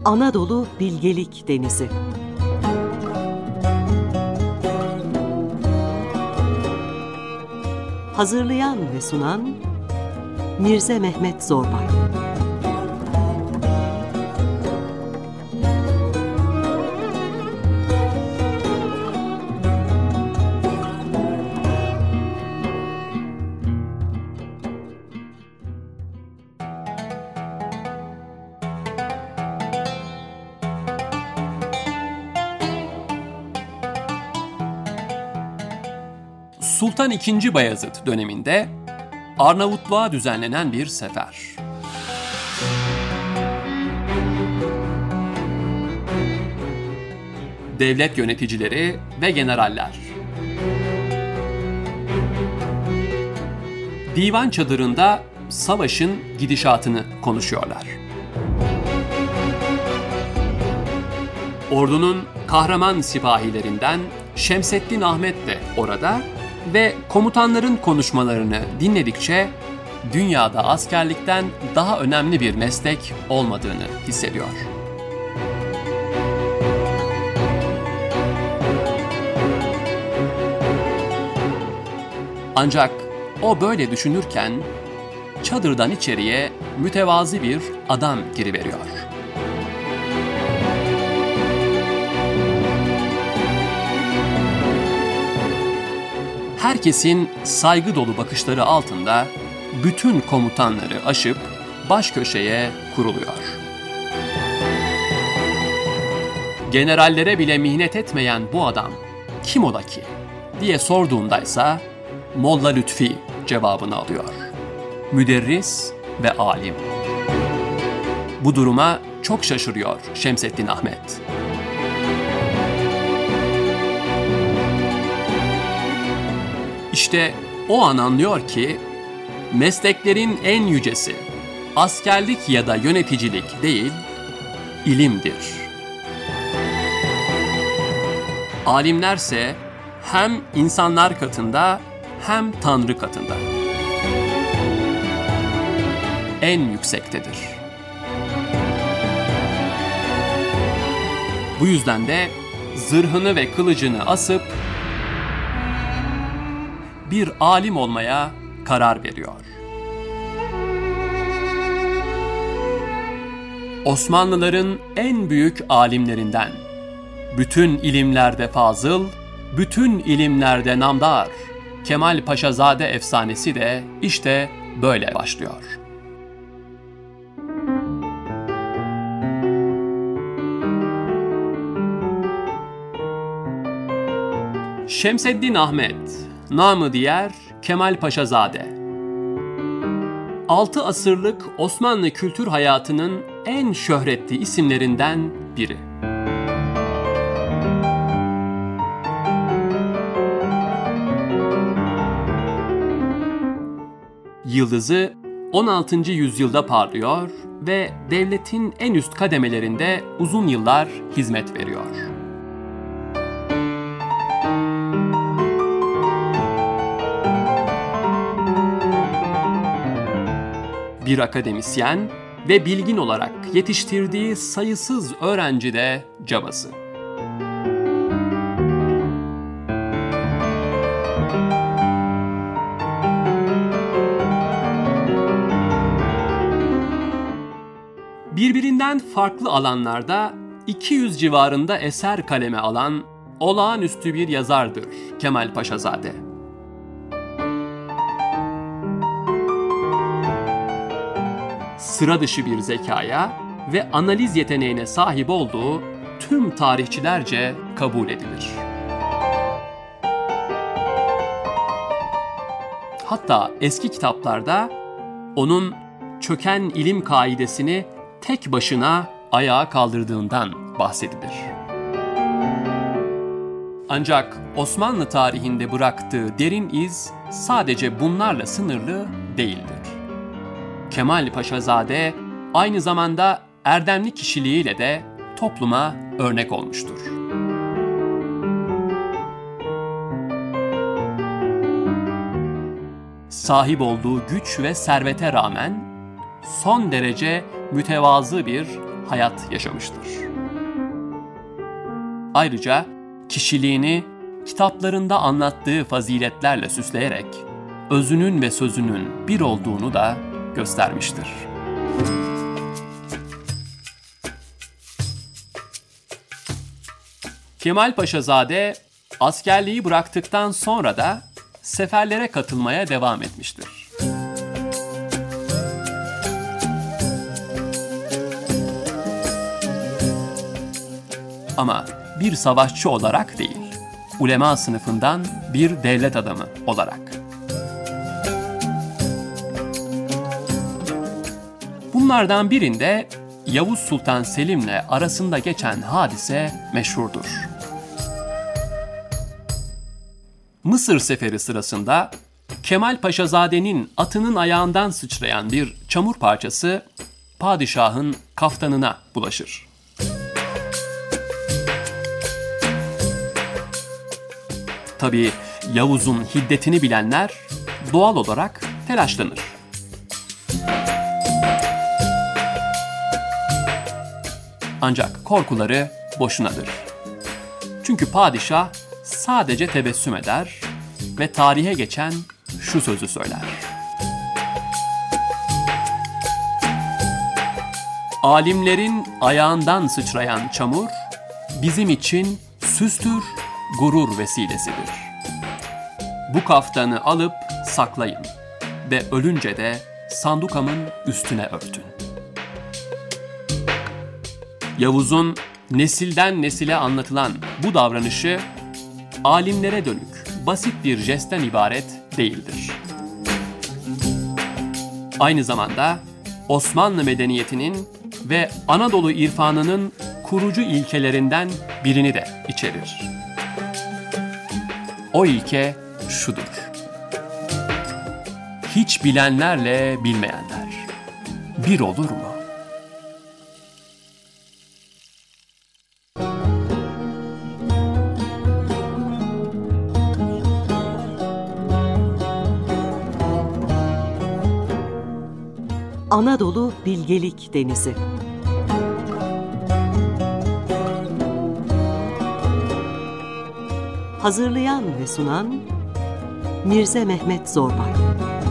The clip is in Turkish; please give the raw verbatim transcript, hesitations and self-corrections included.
Anadolu Bilgelik Denizi. Hazırlayan ve sunan Mirze Mehmet Zorbay. Sultan ikinci. Bayezid döneminde Arnavutluğa düzenlenen bir sefer. Devlet yöneticileri ve generaller divan çadırında savaşın gidişatını konuşuyorlar. Ordunun kahraman sipahilerinden Şemseddin Ahmet de orada ve komutanların konuşmalarını dinledikçe dünyada askerlikten daha önemli bir meslek olmadığını hissediyor. Ancak o böyle düşünürken çadırdan içeriye mütevazi bir adam giriveriyor. Herkesin saygı dolu bakışları altında bütün komutanları aşıp baş köşeye kuruluyor. Generallere bile mihnet etmeyen bu adam kim ola ki diye sorduğundaysa Molla Lütfi cevabını alıyor. Müderris ve alim. Bu duruma çok şaşırıyor Şemseddin Ahmet. İşte o an anlıyor ki mesleklerin en yücesi askerlik ya da yöneticilik değil, ilimdir. Alimlerse hem insanlar katında hem Tanrı katında en yüksektedir. Bu yüzden de zırhını ve kılıcını asıp bir alim olmaya karar veriyor. Osmanlıların en büyük alimlerinden, bütün ilimlerde fazıl, bütün ilimlerde namdar, Kemal Paşazade efsanesi de işte böyle başlıyor. Şemseddin Ahmet, namı diğer Kemal Paşazade. Altı asırlık Osmanlı kültür hayatının en şöhretli isimlerinden biri. Yıldızı on altıncı yüzyılda parlıyor ve devletin en üst kademelerinde uzun yıllar hizmet veriyor. Bir akademisyen ve bilgin olarak yetiştirdiği sayısız öğrenci de cabası. Birbirinden farklı alanlarda iki yüz civarında eser kaleme alan olağanüstü bir yazardır Kemal Paşazade. Sıra dışı bir zekaya ve analiz yeteneğine sahip olduğu tüm tarihçilerce kabul edilir. Hatta eski kitaplarda onun çöken ilim kaidesini tek başına ayağa kaldırdığından bahsedilir. Ancak Osmanlı tarihinde bıraktığı derin iz sadece bunlarla sınırlı değildir. Kemal Paşazade aynı zamanda erdemli kişiliğiyle de topluma örnek olmuştur. Sahip olduğu güç ve servete rağmen son derece mütevazı bir hayat yaşamıştır. Ayrıca kişiliğini kitaplarında anlattığı faziletlerle süsleyerek özünün ve sözünün bir olduğunu da göstermiştir. Kemal Paşazade askerliği bıraktıktan sonra da seferlere katılmaya devam etmiştir. Ama bir savaşçı olarak değil, ulema sınıfından bir devlet adamı olarak. Bunlardan birinde Yavuz Sultan Selim'le arasında geçen hadise meşhurdur. Mısır seferi sırasında Kemal Paşazade'nin atının ayağından sıçrayan bir çamur parçası padişahın kaftanına bulaşır. Tabii Yavuz'un hiddetini bilenler doğal olarak telaşlanır. Ancak korkuları boşunadır. Çünkü padişah sadece tebessüm eder ve tarihe geçen şu sözü söyler: "Alimlerin ayağından sıçrayan çamur bizim için süstür, gurur vesilesidir. Bu kaftanı alıp saklayın ve ölünce de sandukamın üstüne örtün." Yavuz'un nesilden nesile anlatılan bu davranışı alimlere dönük basit bir jestten ibaret değildir. Aynı zamanda Osmanlı medeniyetinin ve Anadolu irfanının kurucu ilkelerinden birini de içerir. O ilke şudur: hiç bilenlerle bilmeyenler bir olur mu? Anadolu Bilgelik Denizi. Hazırlayan ve sunan Mirze Mehmet Zorbay.